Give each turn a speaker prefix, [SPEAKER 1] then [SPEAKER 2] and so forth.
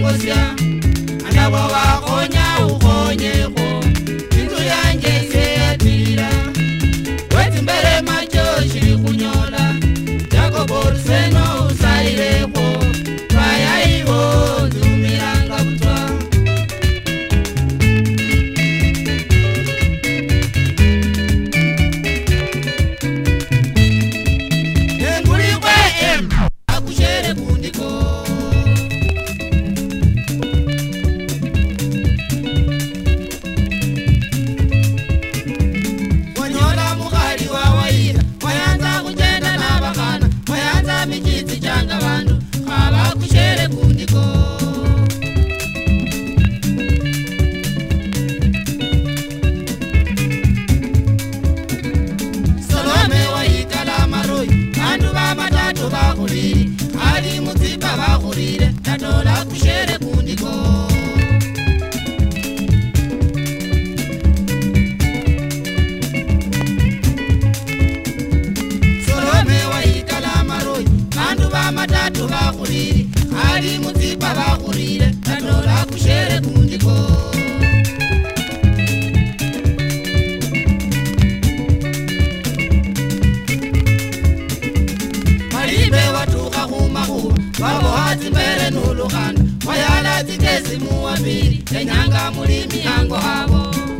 [SPEAKER 1] Kosia Anda wawa konya ukonyeko Indu yanje seyatira Weti mbere macho shiri kunyola Jako borseno usaireko Faya iho zumiranga butwa Nguri kwe akushere kundiko Ali mutipa bakurire tatola kushere kundiko Solome wa ikala maroi Kandu ba matatu bakurire Ali mutipa bakurire tatola kushere kundiko Wabo hati mbere nulukhana Wayala tikezi muwabiri Enyanga mulimi yango habo